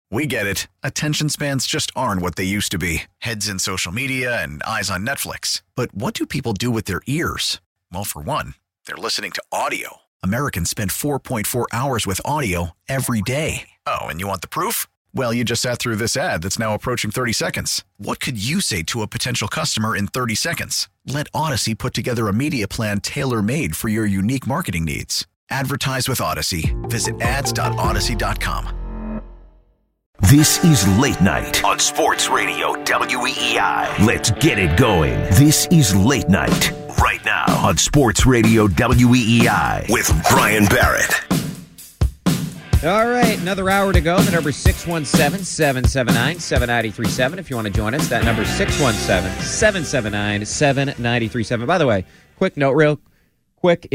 We get it. Attention spans just aren't what they used to be. Heads in social media and eyes on Netflix. But what do people do with their ears? Well, for one, they're listening to audio. Americans spend 4.4 hours with audio every day. Oh, and you want the proof? Well, you just sat through this ad that's now approaching 30 seconds. What could you say to a potential customer in 30 seconds? Let Odyssey put together a media plan tailor-made for your unique marketing needs. Advertise with Odyssey. Visit ads.odyssey.com. This is Late Night on Sports Radio WEEI. Let's get it going. This is Late Night right now on Sports Radio WEEI with Brian Barrett. All right, another hour to go. The number 617-779-7937. If you want to join us, that number 617-779-7937. By the way, quick note real quick.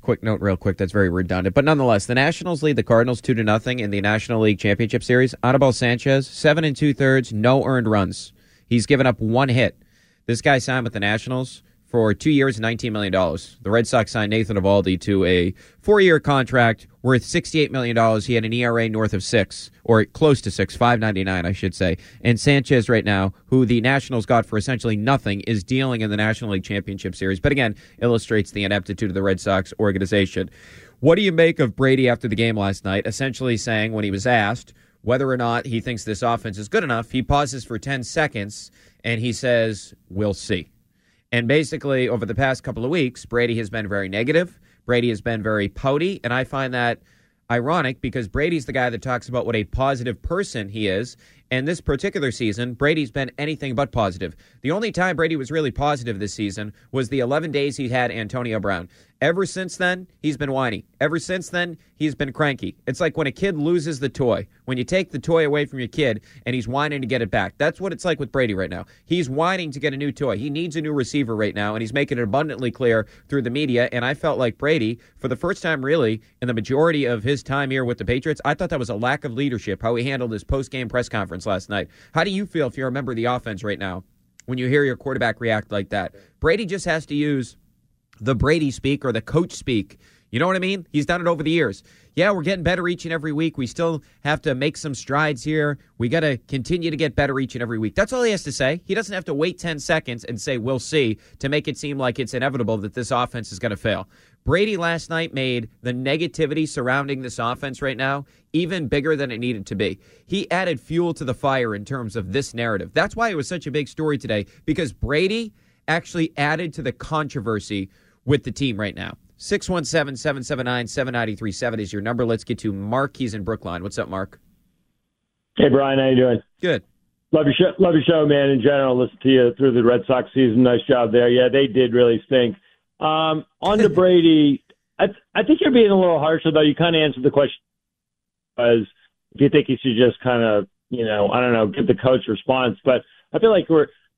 That's very redundant. But nonetheless, the Nationals lead the Cardinals 2-0 in the National League Championship Series. Anibal Sanchez, 7 2/3, no earned runs. He's given up one hit. This guy signed with the Nationals for 2 years, $19 million. The Red Sox signed Nathan Eovaldi to a 4-year contract worth $68 million. He had an ERA north of 6, or close to 6, 5.99, I should say. And Sanchez right now, who the Nationals got for essentially nothing, is dealing in the National League Championship Series. But again, illustrates the ineptitude of the Red Sox organization. What do you make of Brady after the game last night, essentially saying when he was asked whether or not he thinks this offense is good enough, he pauses for 10 seconds and he says, "We'll see." And basically, over the past couple of weeks, Brady has been very negative. Brady has been very pouty, and I find that ironic because Brady's the guy that talks about what a positive person he is. And this particular season, Brady's been anything but positive. The only time Brady was really positive this season was the 11 days he had Antonio Brown. Ever since then, he's been whiny. Ever since then, he's been cranky. It's like when a kid loses the toy. When you take the toy away from your kid and he's whining to get it back. That's what it's like with Brady right now. He's whining to get a new toy. He needs a new receiver right now, and he's making it abundantly clear through the media. And I felt like Brady, for the first time really in the majority of his time here with the Patriots, I thought that was a lack of leadership, how he handled his post-game press conference last night. How do you feel if you're a member of the offense right now when you hear your quarterback react like that? Brady just has to use the Brady speak or the coach speak. You know what I mean? He's done it over the years. Yeah, we're getting better each and every week. We still have to make some strides here. We got to continue to get better each and every week. That's all he has to say. He doesn't have to wait 10 seconds and say, "We'll see," to make it seem like it's inevitable that this offense is going to fail. Brady last night made the negativity surrounding this offense right now even bigger than it needed to be. He added fuel to the fire in terms of this narrative. That's why it was such a big story today, because Brady actually added to the controversy with the team right now. 617-779-7937 is your number. Let's get to Mark. He's in Brookline. What's up, Mark? Hey, Brian. How you doing? Good. Love your show, man. In general, listen to you through the Red Sox season. Nice job there. Yeah, they did really stink. On to Brady, I think you're being a little harsh, although you kind of answered the question. Because if you think he should just kind of, I don't know, give the coach response. But I feel like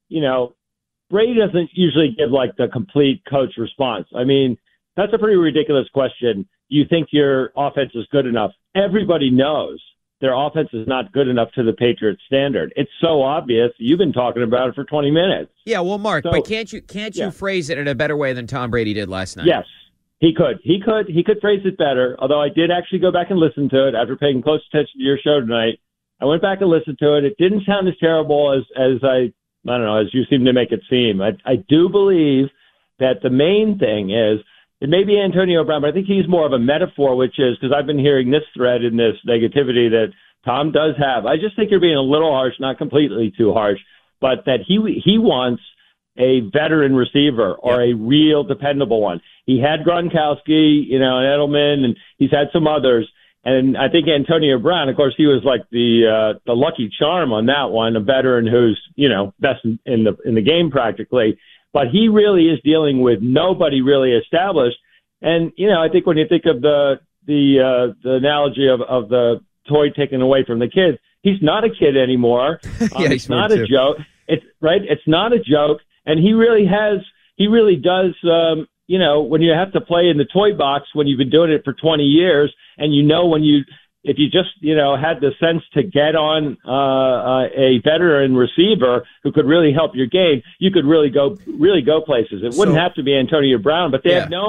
Brady doesn't usually give like the complete coach response. I mean, that's a pretty ridiculous question. You think your offense is good enough? Everybody knows their offense is not good enough to the Patriots standard. It's so obvious. You've been talking about it for 20 minutes. Yeah, well, Mark, but can't you phrase it in a better way than Tom Brady did last night? Yes, he could. He could phrase it better, although I did actually go back and listen to it after paying close attention to your show tonight. I went back and listened to it. It didn't sound as terrible as I don't know, as you seem to make it seem. I do believe that the main thing is, it may be Antonio Brown, but I think he's more of a metaphor, which is, because I've been hearing this thread in this negativity that Tom does have. I just think you're being a little harsh, not completely too harsh, but that he wants a veteran receiver or a real dependable one. He had Gronkowski, and Edelman, and he's had some others. And I think Antonio Brown, of course, he was like the lucky charm on that one, a veteran who's, best in the game practically. But he really is dealing with nobody really established. And, I think when you think of the analogy of the toy taken away from the kids, he's not a kid anymore. It's not a joke. It's right. It's not a joke. And he really does, when you have to play in the toy box, when you've been doing it for 20 years, and if you just, had the sense to get on a veteran receiver who could really help your game, you could really go places. It wouldn't have to be Antonio Brown, but they have no one.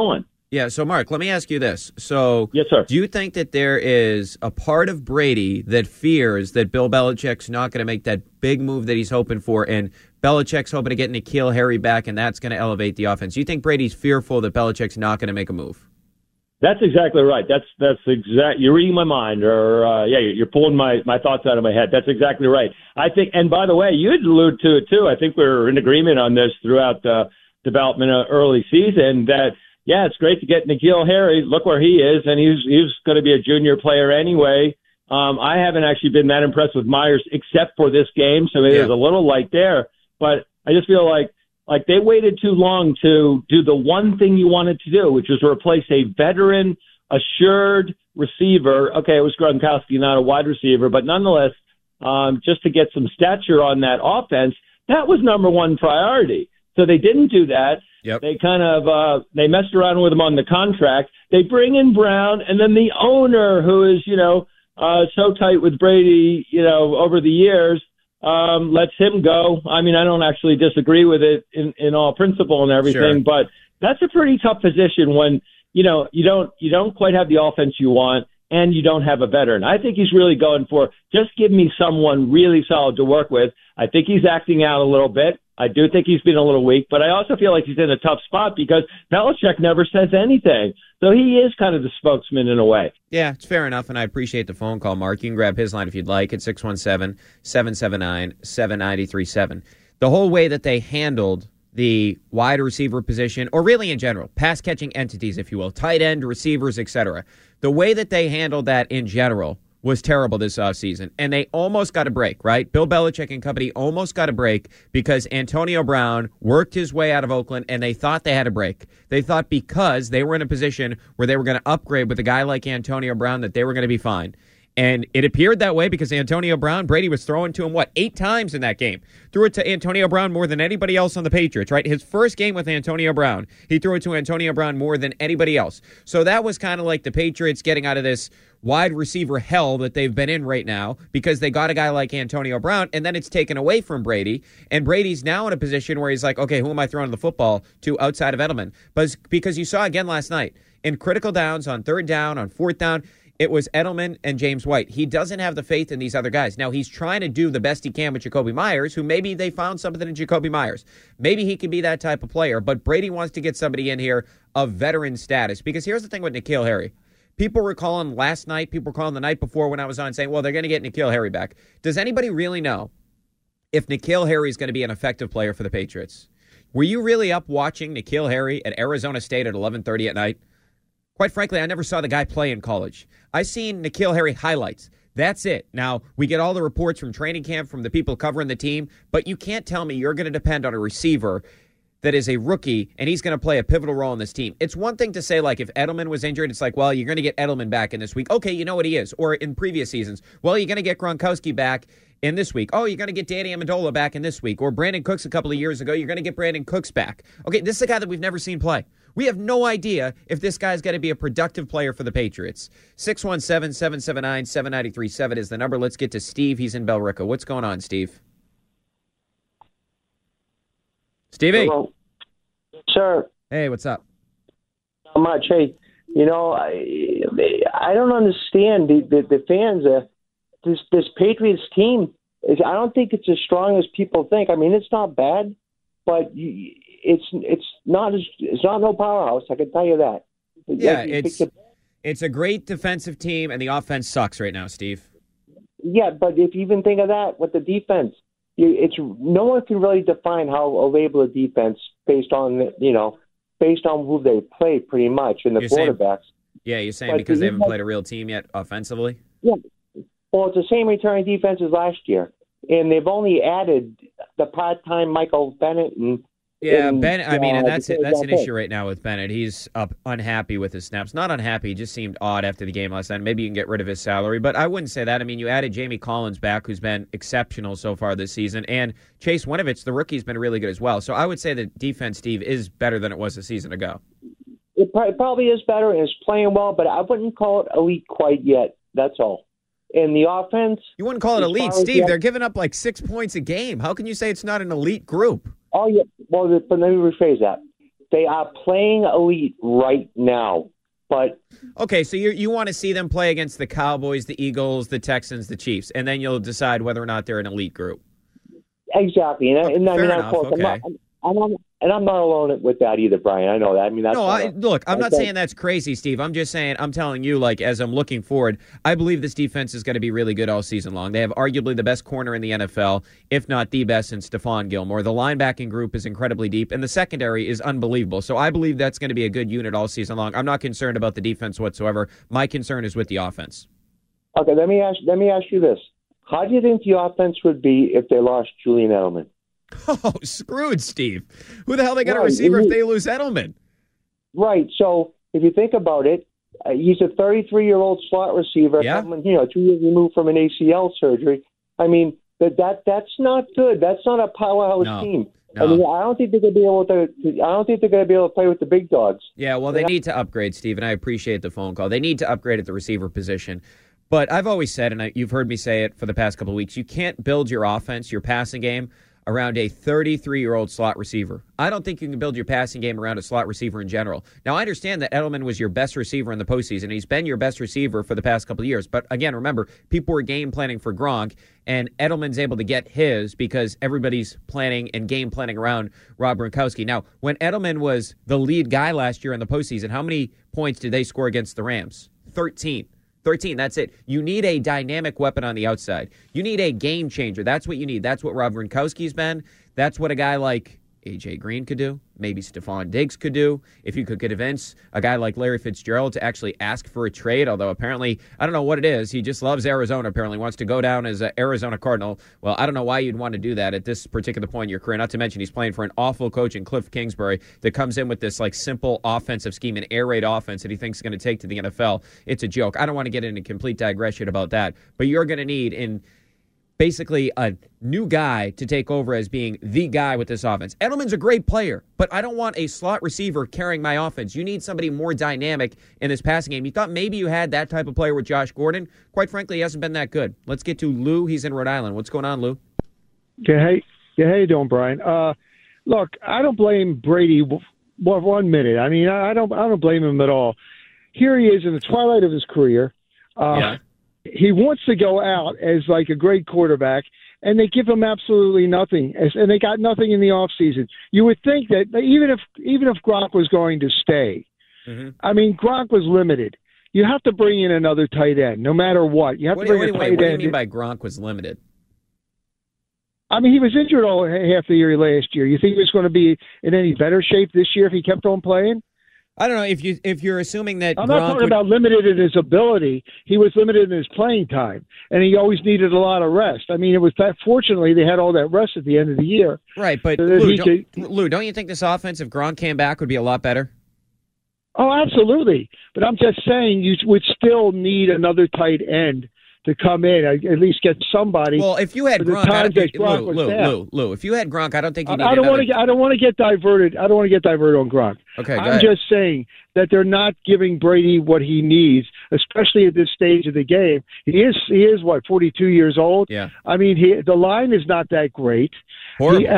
Yeah, so Mark, let me ask you this. So, Yes, sir. Do you think that there is a part of Brady that fears that Bill Belichick's not going to make that big move that he's hoping for, and Belichick's hoping to get N'Keal Harry back, and that's going to elevate the offense? Do you think Brady's fearful that Belichick's not going to make a move? That's exactly right. That's exact. You're reading my mind, or you're pulling my thoughts out of my head. That's exactly right. I think, and by the way, you had alluded to it too. I think we're in agreement on this throughout the development of early season that. Yeah, it's great to get N'Keal Harry. Look where he is, and he's going to be a junior player anyway. I haven't actually been that impressed with Myers except for this game, so maybe there's a little light there. But I just feel like they waited too long to do the one thing you wanted to do, which was replace a veteran, assured receiver. Okay, it was Gronkowski, not a wide receiver, but nonetheless, just to get some stature on that offense, that was number one priority. So they didn't do that. Yep. They kind of they messed around with him on the contract. They bring in Brown, and then the owner, who is so tight with Brady, over the years, lets him go. I mean, I don't actually disagree with it in all principle and everything, but that's a pretty tough position when you don't quite have the offense you want and you don't have a veteran. I think he's really going for just give me someone really solid to work with. I think he's acting out a little bit. I do think he's been a little weak, but I also feel like he's in a tough spot because Belichick never says anything. So he is kind of the spokesman in a way. Yeah, it's fair enough, and I appreciate the phone call, Mark. You can grab his line if you'd like at 617-779-7937. The whole way that they handled the wide receiver position, or really in general, pass-catching entities, if you will, tight end, receivers, etc., the way that they handled that in general was terrible this offseason, and they almost got a break, right? Bill Belichick and company almost got a break because Antonio Brown worked his way out of Oakland, and they thought they had a break. They thought because they were in a position where they were going to upgrade with a guy like Antonio Brown that they were going to be fine. And it appeared that way because Antonio Brown, Brady was throwing to him, 8 times in that game. Threw it to Antonio Brown more than anybody else on the Patriots, right? His first game with Antonio Brown, he threw it to Antonio Brown more than anybody else. So that was kind of like the Patriots getting out of this wide receiver hell that they've been in right now because they got a guy like Antonio Brown, and then it's taken away from Brady. And Brady's now in a position where he's like, okay, who am I throwing the football to outside of Edelman? But because you saw again last night, in critical downs, on third down, on fourth down, it was Edelman and James White. He doesn't have the faith in these other guys. Now, he's trying to do the best he can with Jacoby Myers, who maybe they found something in Jacoby Myers. Maybe he can be that type of player, but Brady wants to get somebody in here of veteran status. Because here's the thing with N'Keal Harry. People were calling last night, people were calling the night before when I was on saying, well, they're going to get N'Keal Harry back. Does anybody really know if N'Keal Harry is going to be an effective player for the Patriots? Were you really up watching N'Keal Harry at Arizona State at 11:30 at night? Quite frankly, I never saw the guy play in college. I seen N'Keal Harry highlights. That's it. Now, we get all the reports from training camp from the people covering the team, but you can't tell me you're going to depend on a receiver that is a rookie and he's going to play a pivotal role in this team. It's one thing to say, like, if Edelman was injured, it's like, well, you're going to get Edelman back in this week. Okay, you know what he is. Or in previous seasons, well, you're going to get Gronkowski back in this week. Oh, you're going to get Danny Amendola back in this week. Or Brandon Cooks a couple of years ago, you're going to get Brandon Cooks back. Okay, this is a guy that we've never seen play. We have no idea if this guy's going to be a productive player for the Patriots. 617-779-7937 is the number. Let's get to Steve. He's in Bellrica. What's going on, Steve? Stevie. Hello. Sir. Hey, what's up? Not much. Hey, I don't understand the fans. This Patriots team, I don't think it's as strong as people think. I mean, it's not bad, but it's not no powerhouse. I can tell you that. Yeah, it's a great defensive team, and the offense sucks right now, Steve. Yeah, but if you even think of that with the defense, no one can really define how able a defense based on who they play, pretty much, and the quarterbacks. You're saying because they haven't played a real team yet offensively? Yeah. Well, it's the same returning defense as last year, and they've only added the part-time Michael Bennett and. Yeah, Bennett. I mean, and that's an issue right now with Bennett. He's unhappy with his snaps. Not unhappy, just seemed odd after the game last night. Maybe you can get rid of his salary, but I wouldn't say that. I mean, you added Jamie Collins back, who's been exceptional so far this season, and Chase Winovich, the rookie's been really good as well. So I would say the defense, Steve, is better than it was a season ago. It probably is better, and it's playing well, but I wouldn't call it elite quite yet. That's all. And the offense... You wouldn't call it elite, Steve. They're giving up like 6 points a game. How can you say it's not an elite group? Oh, yeah. Well, but let me rephrase that. They are playing elite right now. But okay, so you want to see them play against the Cowboys, the Eagles, the Texans, the Chiefs, and then you'll decide whether or not they're an elite group. Exactly. And fair enough. Okay. I'm not alone with that either, Brian. I know that. I mean, that's look, I'm not saying that's crazy, Steve. I'm just saying, I'm telling you, like, as I'm looking forward, I believe this defense is going to be really good all season long. They have arguably the best corner in the NFL, if not the best, in Stephon Gilmore. The linebacking group is incredibly deep, and the secondary is unbelievable. So I believe that's going to be a good unit all season long. I'm not concerned about the defense whatsoever. My concern is with the offense. Okay, let me ask you this. How do you think the offense would be if they lost Julian Edelman? Oh, screwed, Steve. Who the hell they got a receiver if they lose Edelman? Right. So if you think about it, he's a 33-year-old slot receiver, 2 years removed from an ACL surgery. I mean, that's not good. That's not a powerhouse team. No. I mean, I don't think they're going to be able to play with the big dogs. Yeah, well, they need to upgrade, Steve, and I appreciate the phone call. They need to upgrade at the receiver position. But I've always said, and you've heard me say it for the past couple of weeks, you can't build your offense, your passing game, around a 33-year-old slot receiver. I don't think you can build your passing game around a slot receiver in general. Now, I understand that Edelman was your best receiver in the postseason. He's been your best receiver for the past couple of years. But again, remember, people were game planning for Gronk, and Edelman's able to get his because everybody's planning and game planning around Rob Gronkowski. Now, when Edelman was the lead guy last year in the postseason, how many points did they score against the Rams? 13, that's it. You need a dynamic weapon on the outside. You need a game changer. That's what you need. That's what Rob Gronkowski's been. That's what a guy like A.J. Green could do. Maybe Stephon Diggs could do. If you could convince a guy like Larry Fitzgerald to actually ask for a trade, although apparently, I don't know what it is. He just loves Arizona, apparently wants to go down as an Arizona Cardinal. Well, I don't know why you'd want to do that at this particular point in your career, not to mention he's playing for an awful coach in Cliff Kingsbury that comes in with this like simple offensive scheme, an air raid offense that he thinks is going to take to the NFL. It's a joke. I don't want to get into complete digression about that, but you're going to need in basically a new guy to take over as being the guy with this offense. Edelman's a great player, but I don't want a slot receiver carrying my offense. You need somebody more dynamic in this passing game. You thought maybe you had that type of player with Josh Gordon. Quite frankly, he hasn't been that good. Let's get to Lou. He's in Rhode Island. What's going on, Lou? Hey, how you doing, Brian? Look, I don't blame Brady 1 minute. I mean, I don't blame him at all. Here he is in the twilight of his career. He wants to go out as like a great quarterback, and they give him absolutely nothing, and they got nothing in the offseason. You would think that even if Gronk was going to stay, I mean, Gronk was limited. You have to bring in another tight end, no matter what. You have to bring a tight end. What do you mean by Gronk was limited? I mean, he was injured all half the year last year. You think he was going to be in any better shape this year if he kept on playing? I don't know if you're assuming that I'm not talking about limited in his ability. He was limited in his playing time, and he always needed a lot of rest. I mean, it was that fortunately they had all that rest at the end of the year. Right, but Lou, don't you think this offense, if Gronk came back, would be a lot better? Oh, absolutely. But I'm just saying you would still need another tight end to come in, at least get somebody. Well, if you had Gronk, Lou, if you had Gronk, I don't think you need. I don't want to get diverted. I don't want to get diverted on Gronk. Okay, I'm just saying that they're not giving Brady what he needs, especially at this stage of the game. He is what, 42 years old. Yeah. I mean, the line is not that great. Horrible.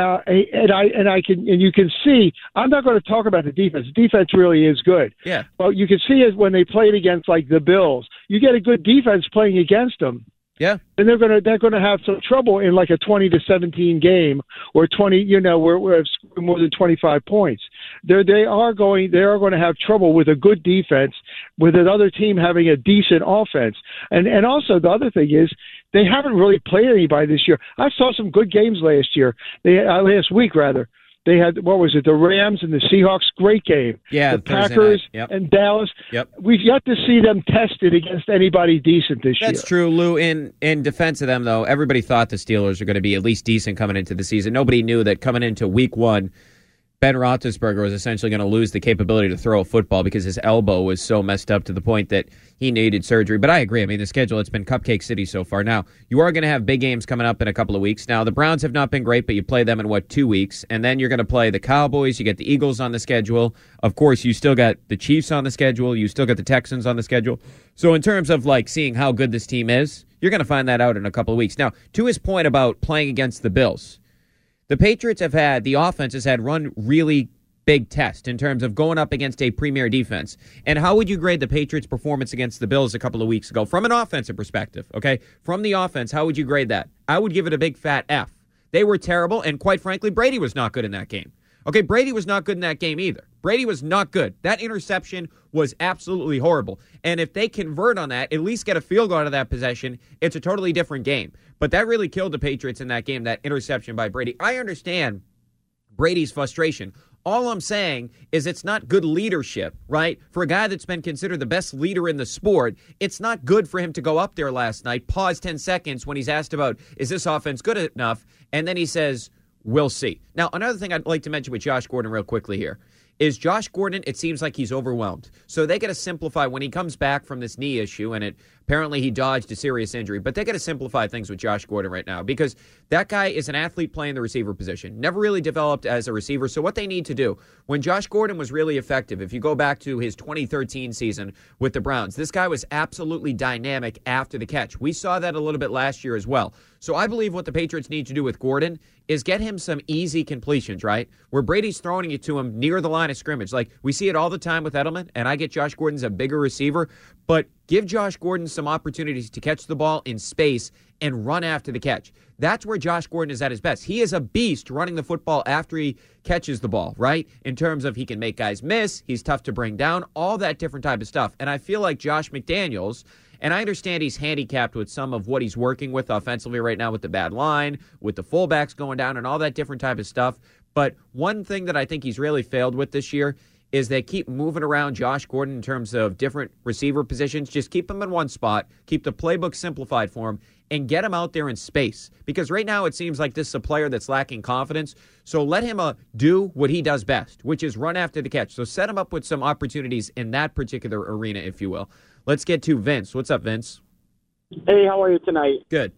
And you can see. I'm not going to talk about the defense. The defense really is good. Yeah. But you can see it when they played against like the Bills. You get a good defense playing against them. Yeah, and they're gonna have some trouble in like a 20-17 game or 20, where more than 25 points. They are going to have trouble with a good defense, with another team having a decent offense, and also the other thing is they haven't really played anybody this year. I saw some good games last week. They had, the Rams and the Seahawks, great game. Yeah, the Packers and Dallas. Yep. We've yet to see them tested against anybody decent this year. That's true, Lou. In defense of them, though, everybody thought the Steelers were going to be at least decent coming into the season. Nobody knew that coming into week one, Ben Roethlisberger was essentially going to lose the capability to throw a football because his elbow was so messed up to the point that he needed surgery. But I agree. I mean, the schedule, it's been Cupcake City so far. Now, you are going to have big games coming up in a couple of weeks. Now, the Browns have not been great, but you play them in, 2 weeks? And then you're going to play the Cowboys. You get the Eagles on the schedule. Of course, you still got the Chiefs on the schedule. You still got the Texans on the schedule. So in terms of, seeing how good this team is, you're going to find that out in a couple of weeks. Now, to his point about playing against the Bills, the Patriots the offense has had run really big test in terms of going up against a premier defense. And how would you grade the Patriots' performance against the Bills a couple of weeks ago from an offensive perspective, okay? From the offense, how would you grade that? I would give it a big fat F. They were terrible, and quite frankly, Brady was not good in that game. Okay, Brady was not good in that game either. Brady was not good. That interception was absolutely horrible. And if they convert on that, at least get a field goal out of that possession, it's a totally different game. But that really killed the Patriots in that game, that interception by Brady. I understand Brady's frustration. All I'm saying is it's not good leadership, right? For a guy that's been considered the best leader in the sport, it's not good for him to go up there last night, pause 10 seconds when he's asked about, is this offense good enough? And then he says, we'll see. Now, another thing I'd like to mention with Josh Gordon real quickly here is Josh Gordon, it seems like he's overwhelmed. So they got to simplify when he comes back from this knee issue, and apparently he dodged a serious injury, but they got to simplify things with Josh Gordon right now because that guy is an athlete playing the receiver position, never really developed as a receiver. So what they need to do, when Josh Gordon was really effective, if you go back to his 2013 season with the Browns, this guy was absolutely dynamic after the catch. We saw that a little bit last year as well. So I believe what the Patriots need to do with Gordon is get him some easy completions, right? Where Brady's throwing it to him near the line of scrimmage. Like we see it all the time with Edelman, and I get Josh Gordon's a bigger receiver, but give Josh Gordon some opportunities to catch the ball in space and run after the catch. That's where Josh Gordon is at his best. He is a beast running the football after he catches the ball, right? In terms of he can make guys miss, he's tough to bring down, all that different type of stuff. And I feel like Josh McDaniels, and I understand he's handicapped with some of what he's working with offensively right now with the bad line, with the fullbacks going down and all that different type of stuff. But one thing that I think he's really failed with this year is they keep moving around Josh Gordon in terms of different receiver positions. Just keep him in one spot, keep the playbook simplified for him, and get him out there in space. Because right now it seems like this is a player that's lacking confidence. So let him do what he does best, which is run after the catch. So set him up with some opportunities in that particular arena, if you will. Let's get to Vince. What's up, Vince? Hey, how are you tonight? Good.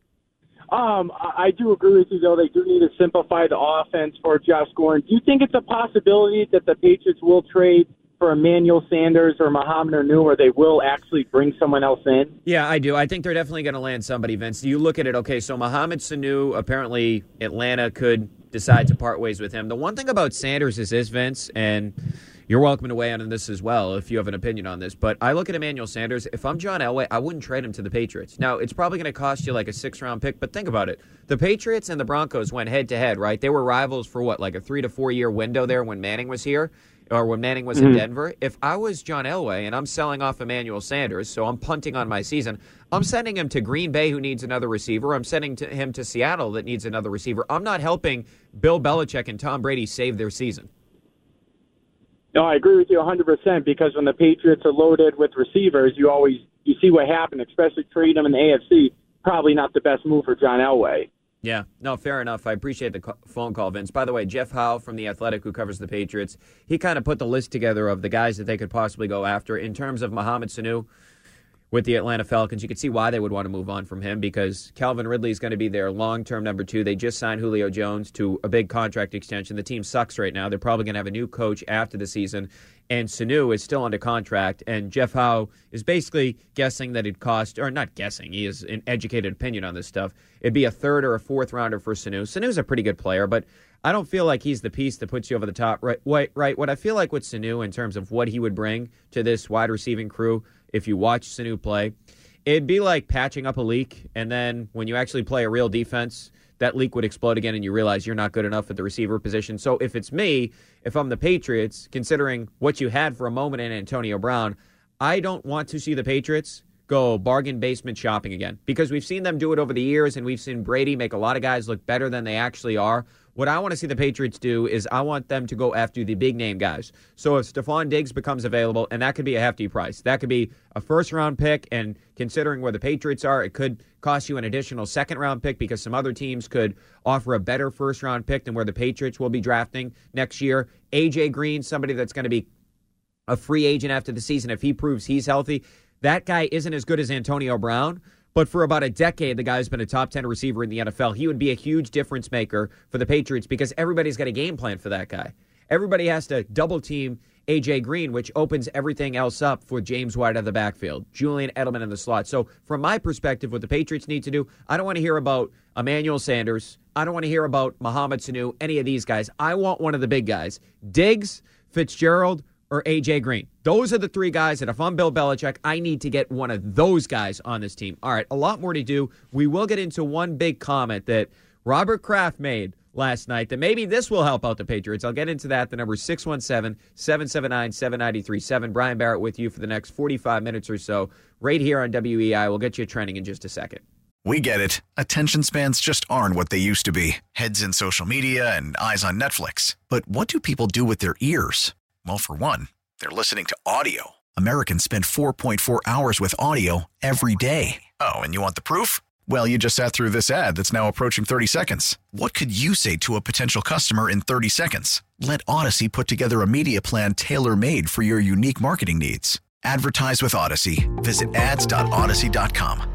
I do agree with you, though. They do need to simplify the offense for Josh Gordon. Do you think it's a possibility that the Patriots will trade for Emmanuel Sanders or Mohamed Sanu, or they will actually bring someone else in? Yeah, I do. I think they're definitely going to land somebody, Vince. You look at it, okay, so Mohamed Sanu, apparently Atlanta could decide to part ways with him. The one thing about Sanders is this, Vince, and you're welcome to weigh in on this as well if you have an opinion on this. But I look at Emmanuel Sanders. If I'm John Elway, I wouldn't trade him to the Patriots. Now, it's probably going to cost you like a 6th-round pick, but think about it. The Patriots and the Broncos went head-to-head, right? They were rivals for what, like a 3 to 4 year window there when Manning was here, or when Manning was in Denver. If I was John Elway and I'm selling off Emmanuel Sanders, so I'm punting on my season, I'm sending him to Green Bay, who needs another receiver. I'm sending him to Seattle that needs another receiver. I'm not helping Bill Belichick and Tom Brady save their season. No, I agree with you 100% because when the Patriots are loaded with receivers, you see what happened, especially trade them in the AFC. Probably not the best move for John Elway. Yeah, no, fair enough. I appreciate the phone call, Vince. By the way, Jeff Howe from The Athletic, who covers the Patriots, he kind of put the list together of the guys that they could possibly go after. In terms of Mohamed Sanu with the Atlanta Falcons, you could see why they would want to move on from him because Calvin Ridley is going to be their long-term number 2. They just signed Julio Jones to a big contract extension. The team sucks right now. They're probably going to have a new coach after the season, and Sanu is still under contract, and Jeff Howe is basically guessing that it cost, or not guessing, he has an educated opinion on this stuff. It'd be a 3rd or a 4th rounder for Sanu. Sanu's a pretty good player, but I don't feel like he's the piece that puts you over the top. Right. What I feel like with Sanu in terms of what he would bring to this wide receiving crew, if you watch Sanu play, it'd be like patching up a leak, and then when you actually play a real defense, that leak would explode again and you realize you're not good enough at the receiver position. So if it's me, if I'm the Patriots, considering what you had for a moment in Antonio Brown, I don't want to see the Patriots go bargain basement shopping again because we've seen them do it over the years, and we've seen Brady make a lot of guys look better than they actually are. What I want to see the Patriots do is I want them to go after the big-name guys. So if Stephon Diggs becomes available, and that could be a hefty price. That could be a first-round pick, and considering where the Patriots are, it could cost you an additional second-round pick because some other teams could offer a better first-round pick than where the Patriots will be drafting next year. A.J. Green, somebody that's going to be a free agent after the season if he proves he's healthy. That guy isn't as good as Antonio Brown, but for about a decade, the guy's been a top 10 receiver in the NFL. He would be a huge difference maker for the Patriots because everybody's got a game plan for that guy. Everybody has to double team A.J. Green, which opens everything else up for James White out of the backfield, Julian Edelman in the slot. So from my perspective, what the Patriots need to do, I don't want to hear about Emmanuel Sanders, I don't want to hear about Mohamed Sanu, any of these guys. I want one of the big guys. Diggs, Fitzgerald, or A.J. Green. Those are the three guys that if I'm Bill Belichick, I need to get one of those guys on this team. All right, a lot more to do. We will get into one big comment that Robert Kraft made last night that maybe this will help out the Patriots. I'll get into that. The number is 617-779-7937. Brian Barrett with you for the next 45 minutes or so right here on WEI. We'll get you trending in just a second. We get it. Attention spans just aren't what they used to be. Heads in social media and eyes on Netflix. But what do people do with their ears? Well, for one, they're listening to audio. Americans spend 4.4 hours with audio every day. Oh, and you want the proof? Well, you just sat through this ad that's now approaching 30 seconds. What could you say to a potential customer in 30 seconds? Let Odyssey put together a media plan tailor-made for your unique marketing needs. Advertise with Odyssey. Visit ads.odyssey.com.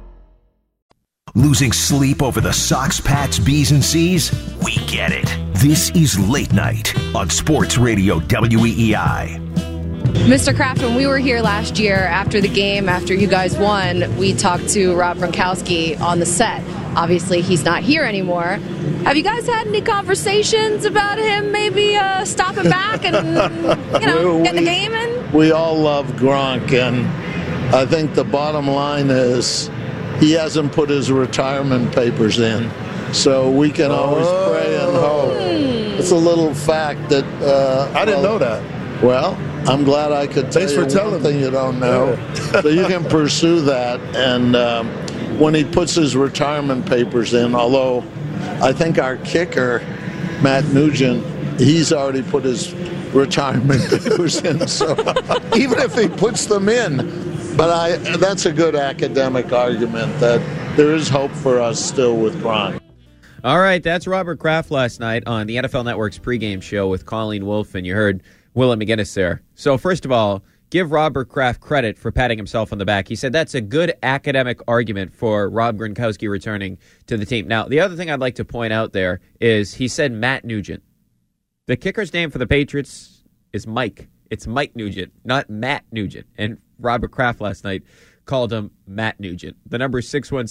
Losing sleep over the Sox, Pats, B's, and C's? We get it. This is Late Night on Sports Radio WEEI. Mr. Kraft, when we were here last year after the game, after you guys won, we talked to Rob Gronkowski on the set. Obviously, he's not here anymore. Have you guys had any conversations about him maybe stopping back and, getting the game in? We all love Gronk, and I think the bottom line is he hasn't put his retirement papers in, so we can always pray and hope. It's a little fact that... I didn't know that. Well, I'm glad I could tell you one thing you don't know. So you can pursue that, and when he puts his retirement papers in, although I think our kicker, Matt Nugent, he's already put his retirement papers in, so even if he puts them in... But that's a good academic argument that there is hope for us still with Gronk. All right, that's Robert Kraft last night on the NFL Network's pregame show with Colleen Wolfe, and you heard Willa McGinnis there. So first of all, give Robert Kraft credit for patting himself on the back. He said that's a good academic argument for Rob Gronkowski returning to the team. Now, the other thing I'd like to point out there is he said Matt Nugent. The kicker's name for the Patriots is Mike. It's Mike Nugent, not Matt Nugent. And Robert Kraft last night called him Matt Nugent. The number is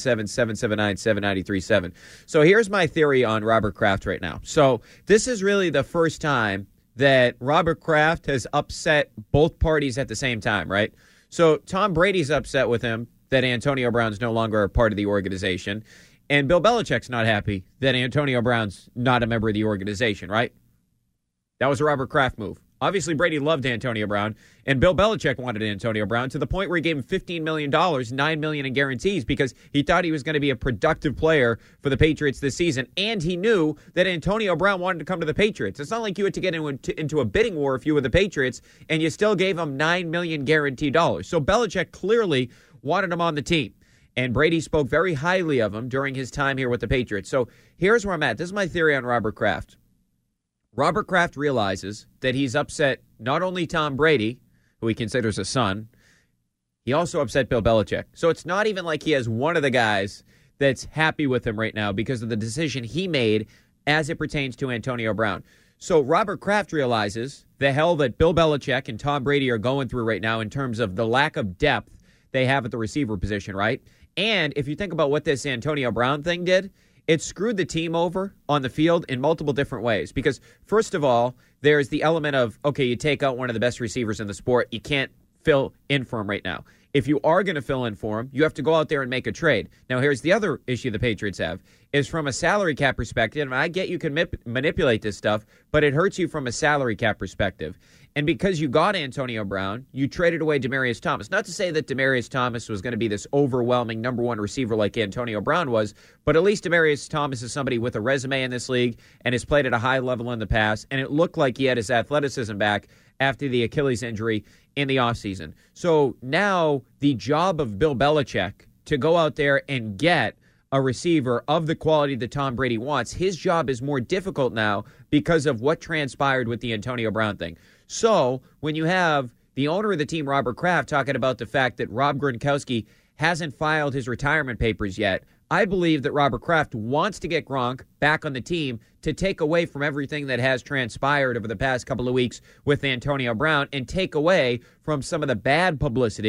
617-779-7937. So here's my theory on Robert Kraft right now. So this is really the first time that Robert Kraft has upset both parties at the same time, right? So Tom Brady's upset with him that Antonio Brown's no longer a part of the organization. And Bill Belichick's not happy that Antonio Brown's not a member of the organization, right? That was a Robert Kraft move. Obviously, Brady loved Antonio Brown, and Bill Belichick wanted Antonio Brown to the point where he gave him $15 million, $9 million in guarantees because he thought he was going to be a productive player for the Patriots this season, and he knew that Antonio Brown wanted to come to the Patriots. It's not like you had to get into a bidding war if you were the Patriots, and you still gave him $9 million guaranteed dollars. So Belichick clearly wanted him on the team, and Brady spoke very highly of him during his time here with the Patriots. So here's where I'm at. This is my theory on Robert Kraft. Robert Kraft realizes that he's upset not only Tom Brady, who he considers a son, he also upset Bill Belichick. So it's not even like he has one of the guys that's happy with him right now because of the decision he made as it pertains to Antonio Brown. So Robert Kraft realizes the hell that Bill Belichick and Tom Brady are going through right now in terms of the lack of depth they have at the receiver position, right? And if you think about what this Antonio Brown thing did, it screwed the team over on the field in multiple different ways. Because, first of all, there's the element of, okay, you take out one of the best receivers in the sport. You can't fill in for him right now. If you are going to fill in for him, you have to go out there and make a trade. Now, here's the other issue the Patriots have, is from a salary cap perspective, and I get you can manipulate this stuff, but it hurts you from a salary cap perspective. And because you got Antonio Brown, you traded away Demaryius Thomas. Not to say that Demaryius Thomas was going to be this overwhelming number one receiver like Antonio Brown was, but at least Demaryius Thomas is somebody with a resume in this league and has played at a high level in the past, and it looked like he had his athleticism back after the Achilles injury in the offseason. So now the job of Bill Belichick to go out there and get a receiver of the quality that Tom Brady wants, his job is more difficult now because of what transpired with the Antonio Brown thing. So when you have the owner of the team, Robert Kraft, talking about the fact that Rob Gronkowski hasn't filed his retirement papers yet, I believe that Robert Kraft wants to get Gronk back on the team to take away from everything that has transpired over the past couple of weeks with Antonio Brown and take away from some of the bad publicity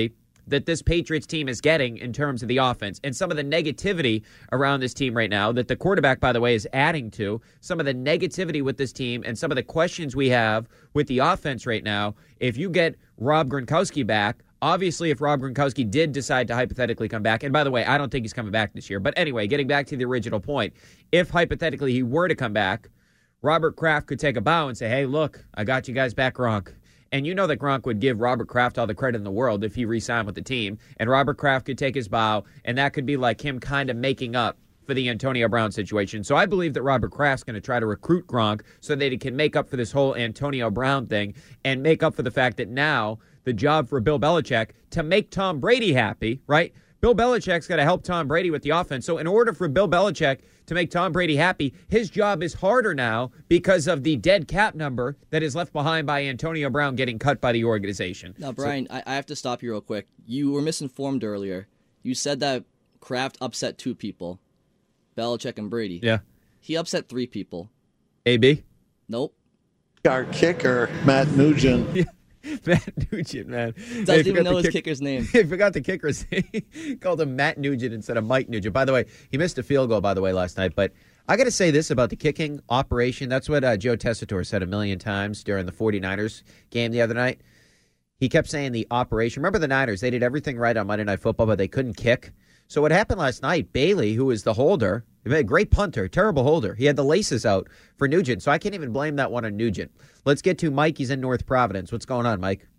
that this Patriots team is getting in terms of the offense and some of the negativity around this team right now that the quarterback, by the way, is adding to, some of the negativity with this team and some of the questions we have with the offense right now, if you get Rob Gronkowski back, obviously if Rob Gronkowski did decide to hypothetically come back, and by the way, I don't think he's coming back this year, but anyway, getting back to the original point, if hypothetically he were to come back, Robert Kraft could take a bow and say, hey, look, I got you guys back, Gronk. And you know that Gronk would give Robert Kraft all the credit in the world if he re-signed with the team. And Robert Kraft could take his bow, and that could be like him kind of making up for the Antonio Brown situation. So I believe that Robert Kraft's going to try to recruit Gronk so that he can make up for this whole Antonio Brown thing and make up for the fact that now the job for Bill Belichick to make Tom Brady happy, right? Bill Belichick's got to help Tom Brady with the offense. So in order for Bill Belichick to make Tom Brady happy, his job is harder now because of the dead cap number that is left behind by Antonio Brown getting cut by the organization. Now, Brian, I have to stop you real quick. You were misinformed earlier. You said that Kraft upset 2 people, Belichick and Brady. Yeah. He upset 3 people. AB? Nope. Our kicker, Matt Nugent. Yeah. Matt Nugent, man. Doesn't even know his kicker's name. He forgot the kicker's name. He called him Matt Nugent instead of Mike Nugent. By the way, he missed a field goal, by the way, last night. But I got to say this about the kicking operation. That's what Joe Tessitore said a million times during the 49ers game the other night. He kept saying the operation. Remember the Niners? They did everything right on Monday Night Football, but they couldn't kick. So what happened last night, Bailey, who was the holder, a great punter, terrible holder. He had the laces out for Nugent, so I can't even blame that one on Nugent. Let's get to Mike. He's in North Providence. What's going on, Mike?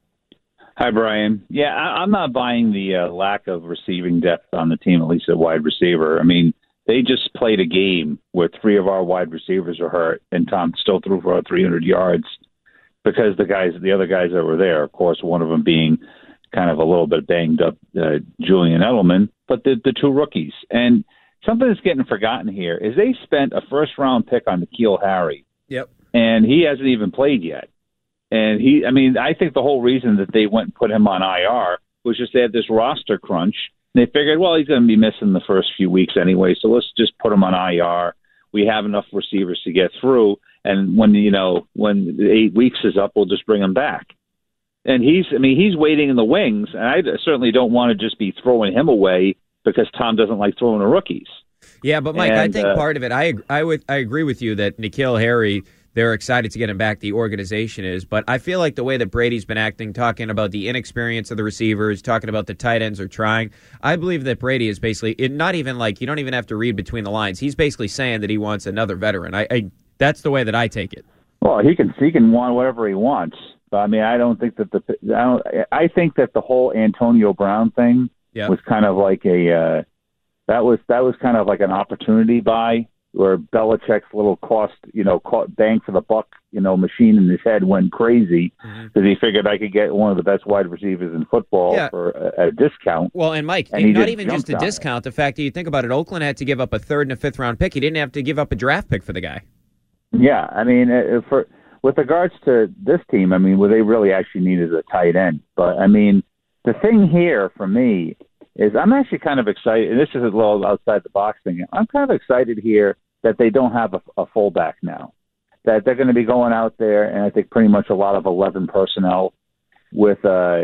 Hi, Brian. Yeah, I'm not buying the lack of receiving depth on the team, at least at wide receiver. I mean, they just played a game where 3 of our wide receivers are hurt, and Tom still threw for 300 yards because the other guys that were there, of course, one of them being kind of a little bit banged up, Julian Edelman, but the 2 rookies. And something that's getting forgotten here is they spent a first-round pick on N'Keal Harry. Yep. And he hasn't even played yet. And I think the whole reason that they went and put him on IR was just they had this roster crunch. And they figured, well, he's going to be missing the first few weeks anyway, so let's just put him on IR. We have enough receivers to get through. And when the 8 weeks is up, we'll just bring him back. And he's waiting in the wings. And I certainly don't want to just be throwing him away because Tom doesn't like throwing the rookies. Yeah, but Mike, I think part of it, I agree with you that N'Keal Harry, they're excited to get him back. The organization is, but I feel like the way that Brady's been acting, talking about the inexperience of the receivers, talking about the tight ends are trying. I believe that Brady is basically not even like you don't even have to read between the lines. He's basically saying that he wants another veteran. I that's the way that I take it. Well, he can want whatever he wants. But I mean, I don't think that I think that the whole Antonio Brown thing was kind of like that was kind of like an opportunity buy where Belichick's little bang for the buck, machine in his head went crazy because he figured I could get one of the best wide receivers in football for a discount. Well, and Mike, not even just a discount. The fact that you think about it, Oakland had to give up a 3rd and a 5th round pick. He didn't have to give up a draft pick for the guy. Yeah, I mean, with regards to this team, I mean, what they really actually need is a tight end. But I mean, the thing here for me is I'm actually kind of excited, and this is a little outside the box thing. I'm kind of excited here that they don't have a fullback now, that they're going to be going out there, and I think pretty much a lot of 11 personnel with,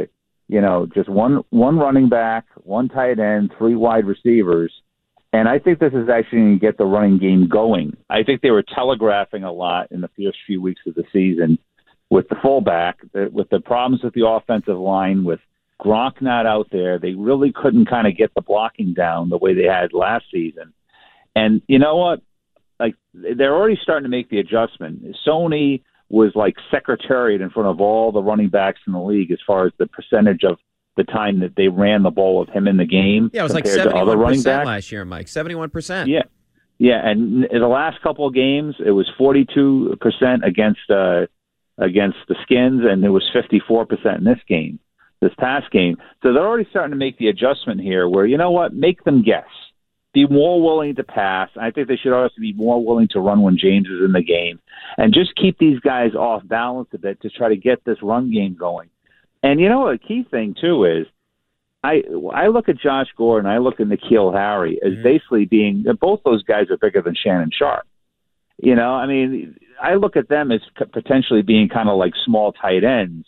just one running back, 1 tight end, 3 wide receivers. And I think this is actually going to get the running game going. I think they were telegraphing a lot in the first few weeks of the season with the fullback, with the problems with the offensive line, with Gronk not out there. They really couldn't kind of get the blocking down the way they had last season. And you know what? Like, they're already starting to make the adjustment. Sony was like secretariat in front of all the running backs in the league as far as the percentage of the time that they ran the ball with him in the game. Yeah, it was like 71% last year, Mike. 71%. Yeah, and in the last couple of games, it was 42% against the Skins, and it was 54% in this past game. So they're already starting to make the adjustment here where, you know what, make them guess. Be more willing to pass. I think they should also be more willing to run when James is in the game. And just keep these guys off balance a bit to try to get this run game going. And you know, a key thing, too, is I look at Josh Gordon, I look at N'Keal Harry as basically being – both those guys are bigger than Shannon Sharp. I mean, I look at them as potentially being kind of like small tight ends.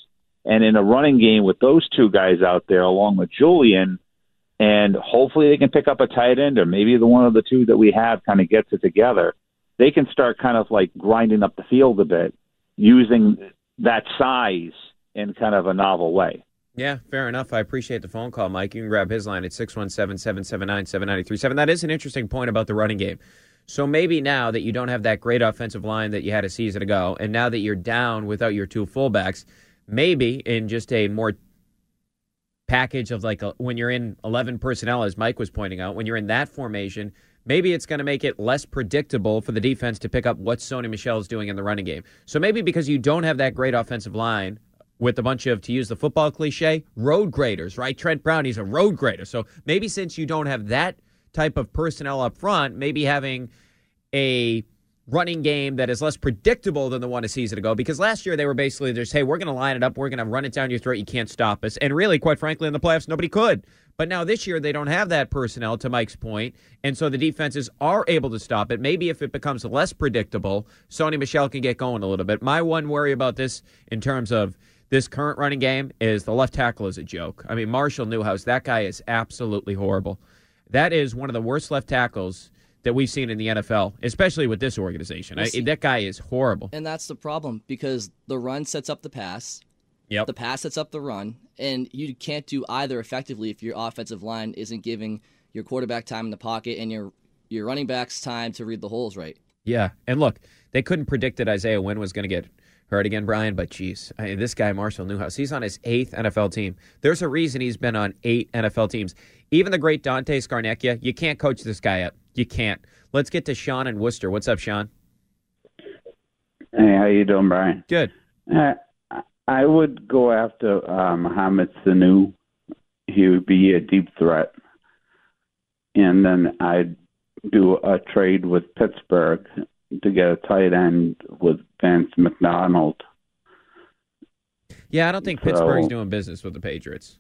And in a running game with those two guys out there, along with Julian, and hopefully they can pick up a tight end, or maybe the one of the two that we have kind of gets it together, they can start kind of like grinding up the field a bit, using that size in kind of a novel way. Yeah, fair enough. I appreciate the phone call, Mike. You can grab his line at 617-779-7937. That is an interesting point about the running game. So maybe now that you don't have that great offensive line that you had a season ago, and now that you're down without your two fullbacks, maybe in just a more package of when you're in 11 personnel, as Mike was pointing out, when you're in that formation, maybe it's going to make it less predictable for the defense to pick up what Sony Michel is doing in the running game. So maybe because you don't have that great offensive line with a bunch of, to use the football cliche, road graders, right? Trent Brown, he's a road grader. So maybe since you don't have that type of personnel up front, maybe having a running game that is less predictable than the one a season ago, because last year they were basically just, hey, we're going to line it up, we're going to run it down your throat, you can't stop us. And really, quite frankly, in the playoffs, nobody could. But now this year, they don't have that personnel, to Mike's point, and so the defenses are able to stop it. Maybe if it becomes less predictable, Sony Michel can get going a little bit. My one worry about this in terms of this current running game is the left tackle is a joke. I mean, Marshall Newhouse, that guy is absolutely horrible. That is one of the worst left tackles that we've seen in the NFL, especially with this organization. That guy is horrible. And that's the problem, because the run sets up the pass. Yep. The pass sets up the run, and you can't do either effectively if your offensive line isn't giving your quarterback time in the pocket and your running backs time to read the holes right. Yeah, and look, they couldn't predict that Isaiah Wynn was going to get hurt again, Brian, but geez, this guy, Marshall Newhouse, he's on his 8th NFL team. There's a reason he's been on 8 NFL teams. Even the great Dante Scarnecchia, you can't coach this guy up. You can't. Let's get to Sean in Worcester. What's up, Sean? Hey, how you doing, Brian? Good. I would go after Mohamed Sanu. He would be a deep threat. And then I'd do a trade with Pittsburgh to get a tight end with Vance McDonald. Yeah, I don't think Pittsburgh's doing business with the Patriots.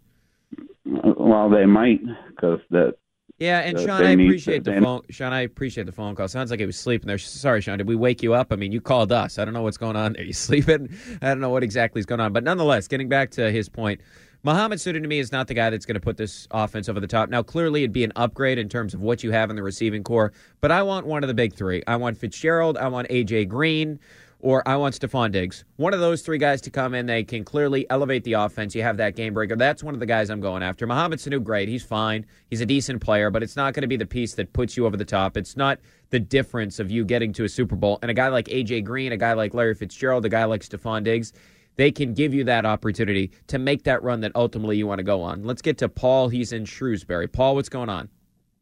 Well, they might, because that. Yeah, and Sean, I appreciate the phone. Sean, I appreciate the phone call. Sounds like he was sleeping there. Sorry, Sean, did we wake you up? I mean, you called us. I don't know what's going on there. You sleeping? I don't know what exactly is going on. But nonetheless, getting back to his point, Mohamed Sanu to me is not the guy that's going to put this offense over the top. Now, clearly, it'd be an upgrade in terms of what you have in the receiving core, but I want one of the big three. I want Fitzgerald, I want A.J. Green, or I want Stephon Diggs. One of those three guys to come in, they can clearly elevate the offense. You have that game breaker. That's one of the guys I'm going after. Mohamed Sanu, great. He's fine. He's a decent player, but it's not going to be the piece that puts you over the top. It's not the difference of you getting to a Super Bowl. And a guy like A.J. Green, a guy like Larry Fitzgerald, a guy like Stephon Diggs, they can give you that opportunity to make that run that ultimately you want to go on. Let's get to Paul. He's in Shrewsbury. Paul, what's going on?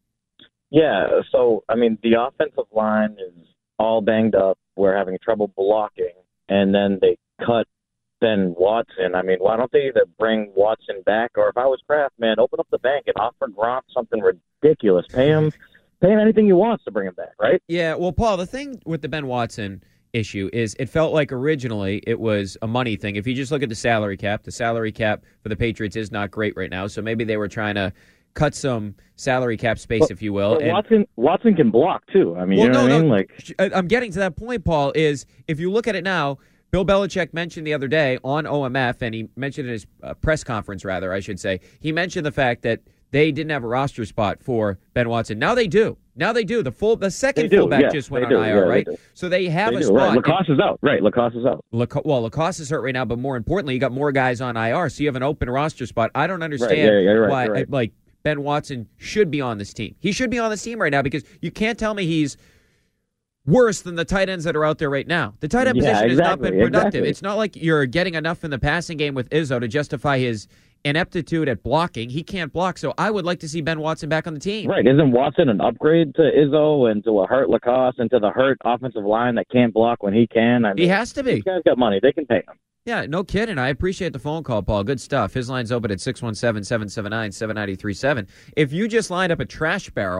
Yeah, so, I mean, the offensive line is all banged up. We're having trouble blocking, and then they cut Ben Watson. I mean, why don't they either bring Watson back, or if I was Kraft, man, open up the bank and offer Gronk something ridiculous. Pay him anything he wants to bring him back, right? Yeah, well, Paul, the thing with the Ben Watson issue is it felt like originally it was a money thing. If you just look at the salary cap for the Patriots is not great right now, so maybe they were trying to cut some salary cap space, if you will. And Watson can block, too. I mean, you know what I mean? Like, I'm getting to that point, Paul, is if you look at it now, Bill Belichick mentioned the other day on OMF, and he mentioned in his press conference, rather, I should say, he mentioned the fact that they didn't have a roster spot for Ben Watson. Now they do. The second fullback just went on IR, right? So they have a spot. Right. Lacoste is out. Right, Lacoste is out. Lacoste is hurt right now, but more importantly, you got more guys on IR, so you have an open roster spot. I don't understand why, like, Ben Watson should be on this team. He should be on this team right now because you can't tell me he's worse than the tight ends that are out there right now. The tight end position has not been productive. Exactly. It's not like you're getting enough in the passing game with Izzo to justify his ineptitude at blocking. He can't block, so I would like to see Ben Watson back on the team. Right. Isn't Watson an upgrade to Izzo and to a hurt Lacoste and to the hurt offensive line that can't block when he can? I mean, he has to be. These guys got money. They can pay him. Yeah, no kidding. I appreciate the phone call, Paul. Good stuff. His line's open at 617-779-7937. If you just lined up a trash barrel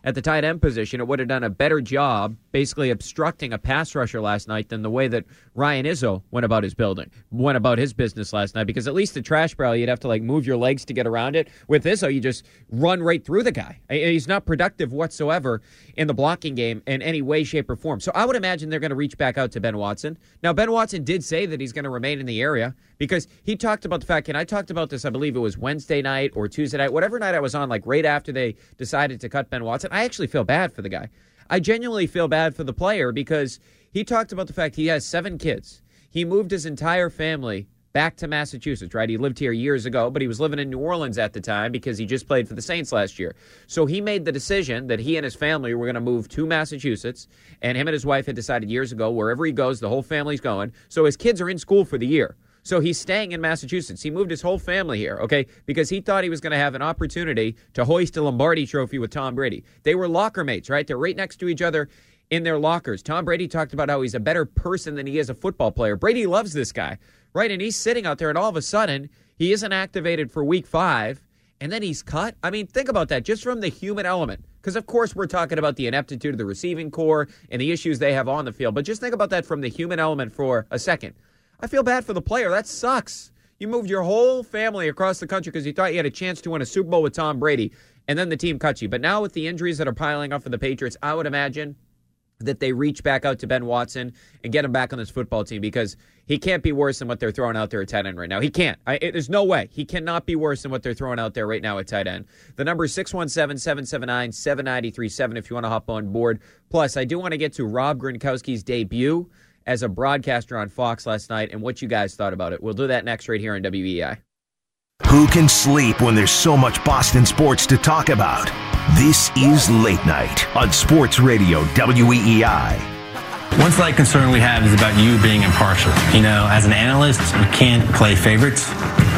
at the tight end position, it would have done a better job basically obstructing a pass rusher last night than the way that Ryan Izzo went about his business last night, because at least the trash barrel, you'd have to move your legs to get around it. With Izzo, you just run right through the guy. He's not productive whatsoever in the blocking game in any way, shape, or form. So I would imagine they're going to reach back out to Ben Watson. Now, Ben Watson did say that he's going to remain in the area because he talked about the fact, and I talked about this, I believe it was Wednesday night or Tuesday night, whatever night I was on, right after they decided to cut Ben Watson. I actually feel bad for the guy. I genuinely feel bad for the player because he talked about the fact he has 7 kids. He moved his entire family back to Massachusetts, right? He lived here years ago, but he was living in New Orleans at the time because he just played for the Saints last year. So he made the decision that he and his family were going to move to Massachusetts, and him and his wife had decided years ago, wherever he goes, the whole family's going. So his kids are in school for the year. So he's staying in Massachusetts. He moved his whole family here, okay, because he thought he was going to have an opportunity to hoist a Lombardi trophy with Tom Brady. They were locker mates, right? They're right next to each other in their lockers. Tom Brady talked about how he's a better person than he is a football player. Brady loves this guy, right? And he's sitting out there, and all of a sudden, he isn't activated for week 5, and then he's cut. I mean, think about that, just from the human element. Because, of course, we're talking about the ineptitude of the receiving corps and the issues they have on the field. But just think about that from the human element for a second. I feel bad for the player. That sucks. You moved your whole family across the country because you thought you had a chance to win a Super Bowl with Tom Brady, and then the team cuts you. But now with the injuries that are piling up for the Patriots, I would imagine that they reach back out to Ben Watson and get him back on this football team, because he can't be worse than what they're throwing out there at tight end right now. He can't. There's no way. He cannot be worse than what they're throwing out there right now at tight end. The number is 617-779-7937 if you want to hop on board. Plus, I do want to get to Rob Gronkowski's debut as a broadcaster on Fox last night and what you guys thought about it. We'll do that next right here on WEI. Who can sleep when there's so much Boston sports to talk about? This is Late Night on Sports Radio WEEI. One slight concern we have is about you being impartial. As an analyst, you can't play favorites.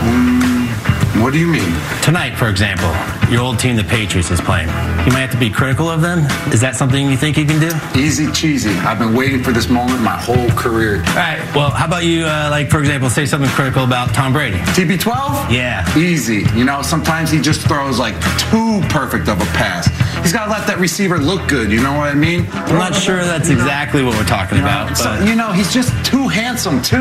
What do you mean? Tonight, for example, your old team, the Patriots, is playing. You might have to be critical of them. Is that something you think you can do? Easy cheesy. I've been waiting for this moment my whole career. All right. Well, how about you, for example, say something critical about Tom Brady? TB12? Yeah. Easy. Sometimes he just throws too perfect of a pass. He's got to let that receiver look good. You know what I mean? I'm not sure that's exactly what we're talking about. But... So, he's just too handsome, too.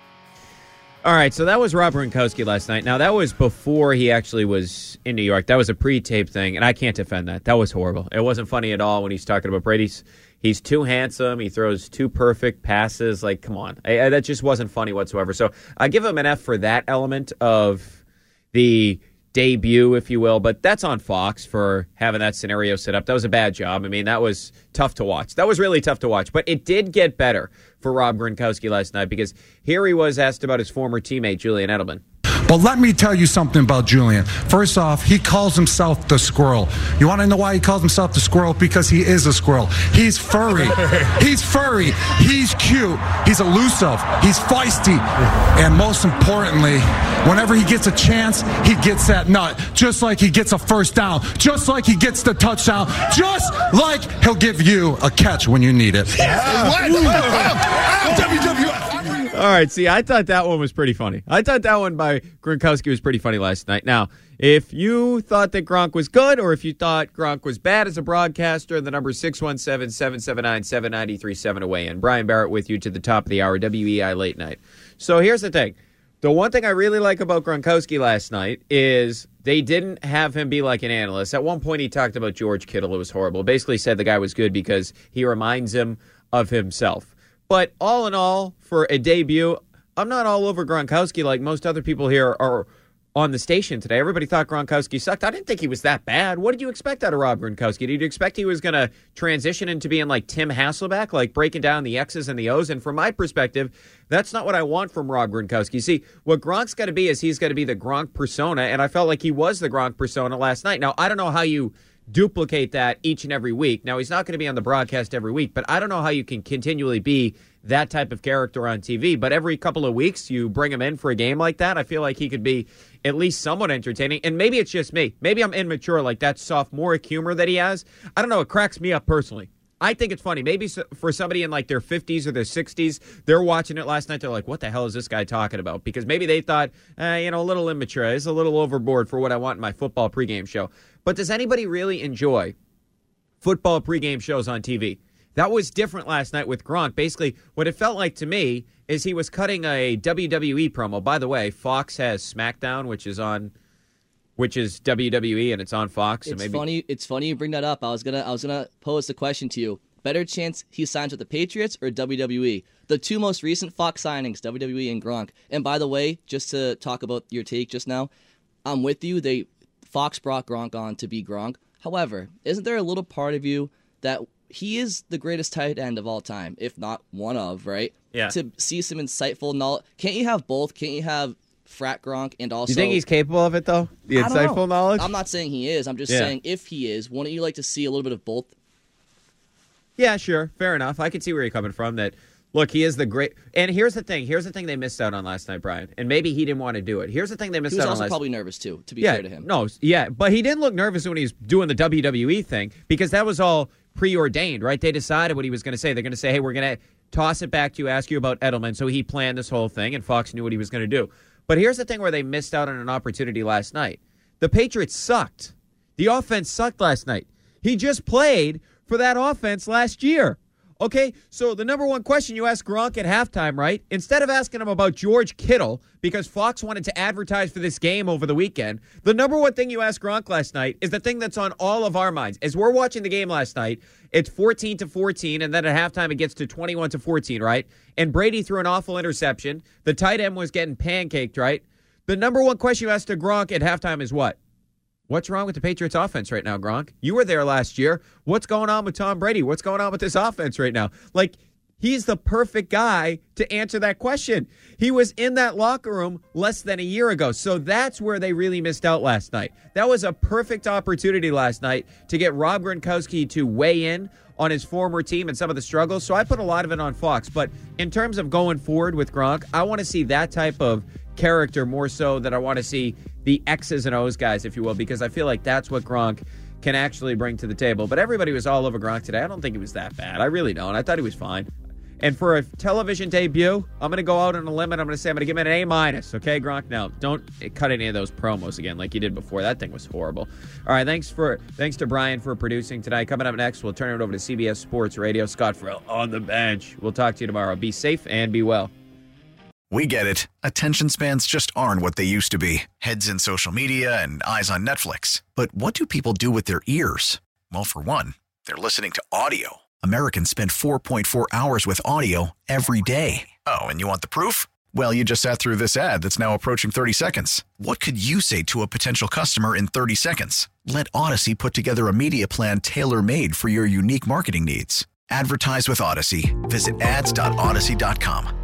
All right, so that was Rob Gronkowski last night. Now, that was before he actually was in New York. That was a pre-tape thing, and I can't defend that. That was horrible. It wasn't funny at all when he's talking about Brady. He's too handsome. He throws too perfect passes. Come on. That just wasn't funny whatsoever. So I give him an F for that element of the debut, if you will, but that's on Fox for having that scenario set up. That was a bad job. I mean, that was tough to watch. That was really tough to watch, but it did get better for Rob Gronkowski last night, because here he was asked about his former teammate, Julian Edelman. But let me tell you something about Julian. First off, he calls himself the squirrel. You want to know why he calls himself the squirrel? Because he is a squirrel. He's furry. He's furry. He's cute. He's elusive. He's feisty. And most importantly, whenever he gets a chance, he gets that nut. Just like he gets a first down. Just like he gets the touchdown. Just like he'll give you a catch when you need it. All right, see, I thought that one was pretty funny. I thought that one by Gronkowski was pretty funny last night. Now, if you thought that Gronk was good, or if you thought Gronk was bad as a broadcaster, the number is 617-779-7937 away. And Brian Barrett with you to the top of the hour, WEI Late Night. So here's the thing. The one thing I really like about Gronkowski last night is they didn't have him be like an analyst. At one point, he talked about George Kittle. It was horrible. Basically said the guy was good because he reminds him of himself. But all in all, for a debut, I'm not all over Gronkowski like most other people here are on the station today. Everybody thought Gronkowski sucked. I didn't think he was that bad. What did you expect out of Rob Gronkowski? Did you expect he was going to transition into being like Tim Hasselbeck, like breaking down the X's and the O's? And from my perspective, that's not what I want from Rob Gronkowski. See, what Gronk's got to be is he's got to be the Gronk persona, and I felt like he was the Gronk persona last night. Now, I don't know how you duplicate that each and every week. Now, he's not going to be on the broadcast every week, but I don't know how you can continually be that type of character on TV. But every couple of weeks, you bring him in for a game like that. I feel like he could be at least somewhat entertaining. And maybe it's just me. Maybe I'm immature, like that sophomoric humor that he has. I don't know. It cracks me up personally. I think it's funny. Maybe for somebody in like their 50s or their 60s, they're watching it last night. They're like, what the hell is this guy talking about? Because maybe they thought, a little immature. It's a little overboard for what I want in my football pregame show. But does anybody really enjoy football pregame shows on TV. That was different last night with Gronk. Basically, what it felt like to me is he was cutting a WWE promo. By the way, Fox has SmackDown, which is WWE, and it's on Fox. It's so funny. It's funny you bring that up. I was gonna pose the question to you. Better chance he signs with the Patriots or WWE? The two most recent Fox signings, WWE and Gronk. And by the way, just to talk about your take just now, I'm with you. Fox brought Gronk on to be Gronk. However, isn't there a little part of you that he is the greatest tight end of all time, if not one of, right? Yeah. To see some insightful knowledge. Can't you have both? Can't you have frat Gronk and also... You think he's capable of it, though? The insightful knowledge? I'm not saying he is. I'm just saying if he is, wouldn't you like to see a little bit of both? Yeah, sure. Fair enough. I can see where you're coming from. That, look, he is the great... And here's the thing. Here's the thing they missed out on last night, Brian. And maybe he didn't want to do it. Here's the thing they missed out on last night. He was also probably nervous, too, to be fair to him. No, yeah. But he didn't look nervous when he was doing the WWE thing because that was all preordained, right? They decided what he was going to say. They're going to say, hey, we're going to toss it back to you, ask you about Edelman. So he planned this whole thing, and Fox knew what he was going to do. But here's the thing where they missed out on an opportunity last night. The Patriots sucked. The offense sucked last night. He just played for that offense last year. Okay, so the number one question you ask Gronk at halftime, right? Instead of asking him about George Kittle, because Fox wanted to advertise for this game over the weekend, the number one thing you asked Gronk last night is the thing that's on all of our minds. As we're watching the game last night, it's 14-14, and then at halftime it gets to 21-14, right? And Brady threw an awful interception. The tight end was getting pancaked, right? The number one question you asked to Gronk at halftime is what? What's wrong with the Patriots offense right now, Gronk? You were there last year. What's going on with Tom Brady? What's going on with this offense right now? Like, he's the perfect guy to answer that question. He was in that locker room less than a year ago. So that's where they really missed out last night. That was a perfect opportunity last night to get Rob Gronkowski to weigh in on his former team and some of the struggles. So I put a lot of it on Fox. But in terms of going forward with Gronk, I want to see that type of character more so than I want to see the X's and O's guys, if you will, because I feel like that's what Gronk can actually bring to the table. But everybody was all over Gronk today. I don't think he was that bad. I really don't. I thought he was fine. And for a television debut, I'm going to go out on a limb and I'm going to say I'm going to give him an A-, okay, Gronk? Now, don't cut any of those promos again like you did before. That thing was horrible. All right, thanks to Brian for producing tonight. Coming up next, we'll turn it over to CBS Sports Radio. Scott Farrell on the bench. We'll talk to you tomorrow. Be safe and be well. We get it. Attention spans just aren't what they used to be. Heads in social media and eyes on Netflix. But what do people do with their ears? Well, for one, they're listening to audio. Americans spend 4.4 hours with audio every day. Oh, and you want the proof? Well, you just sat through this ad that's now approaching 30 seconds. What could you say to a potential customer in 30 seconds? Let Odyssey put together a media plan tailor-made for your unique marketing needs. Advertise with Odyssey. Visit ads.odyssey.com.